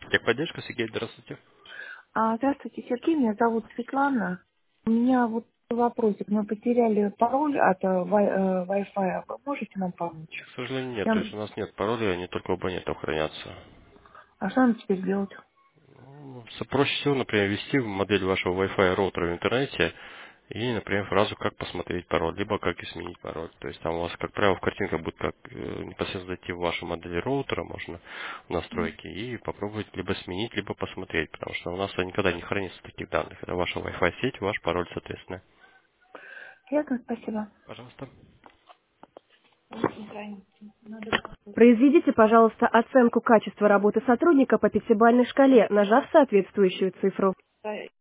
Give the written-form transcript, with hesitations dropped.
Техподдержка, Сергей, здравствуйте. Здравствуйте, Сергей, меня зовут Светлана. У меня вот вопросик. Мы потеряли пароль от Wi-Fi. Вы можете нам помочь? К сожалению, нет. То есть Я- у нас нет паролей, они только у абонентов хранятся. А что нам теперь делать? Проще всего, например, ввести в модель вашего Wi-Fi роутера в интернете и, например, фразу «как посмотреть пароль», либо «как изменить пароль». То есть там у вас, как правило, в картинках будет как непосредственно зайти в вашу модель роутера, можно в настройки, и попробовать либо сменить, либо посмотреть, потому что у нас никогда не хранится таких данных. Это ваша Wi-Fi сеть, ваш пароль, соответственно. Ясно, спасибо. Пожалуйста. Произведите, пожалуйста, оценку качества работы сотрудника по пятибалльной шкале, нажав соответствующую цифру.